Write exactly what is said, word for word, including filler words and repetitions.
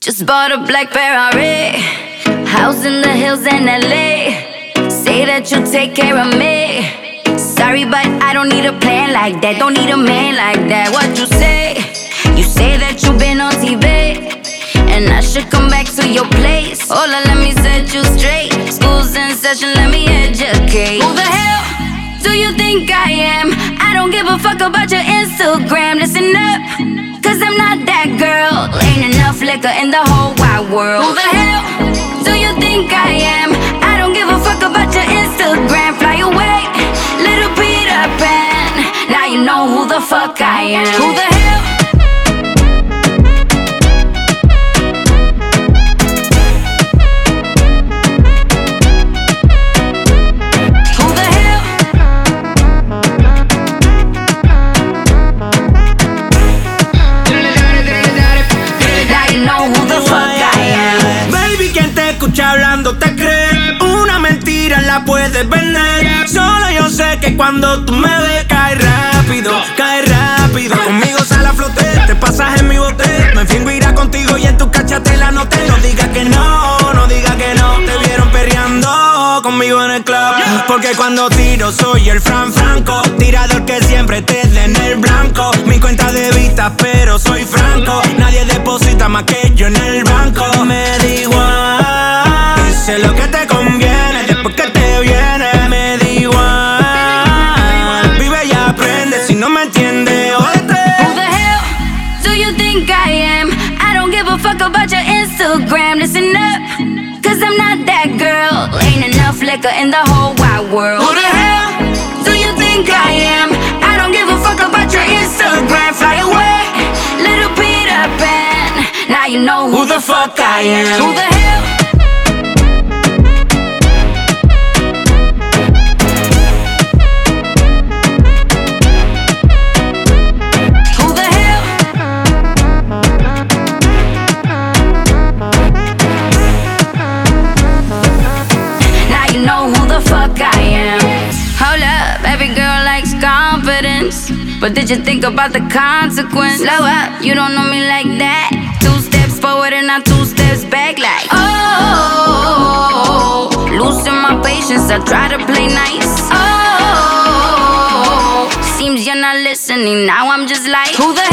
Just bought a black Ferrari, house in the hills in L A. Say that you'll take care of me. Sorry, but I don't need a plan like that. Don't need a man like that. What you say? You say that you've been on T V, and I should come back to your place. Hola, let me set you straight. School's in session, let me educate. Who the hell do you think I am? I don't give a fuck about your Instagram. Listen up, cause I'm not that girl. Ain't enough liquor in the whole wide world. Who the hell do you think I am? I don't give a fuck about your Instagram. Fly away, little Peter Pan. Now you know who the fuck I am. Who the hell? Hablando te crees, una mentira la puedes vender. Solo yo sé que cuando tú me ves cae rápido, cae rápido. Conmigo sale a flote, te pasas en mi bote. Me fingo irá contigo y en tu cachate la noté. No digas que no, no digas que no. Te vieron perreando conmigo en el club. Porque cuando tiro soy el Fran Franco, tirador que siempre te dé en el blanco. Mi cuenta de vista pero soy franco. Nadie deposita más que yo en el banco. Me da igual, sé lo que te conviene, después que te viene, me da igual. Vive y aprende, si no me entiendes, jódete. Who the hell do you think I am? I don't give a fuck about your Instagram. Listen up, cause I'm not that girl. Ain't enough liquor in the whole wide world. Who the hell do you think I am? I don't give a fuck about your Instagram. Fly away, little Peter Pan. Now you know who, who the fuck I am. Who the hell? But did you think about the consequence? Slow up, you don't know me like that. Two steps forward and not two steps back like oh, losing my patience, I try to play nice. Oh, seems you're not listening, now I'm just like who the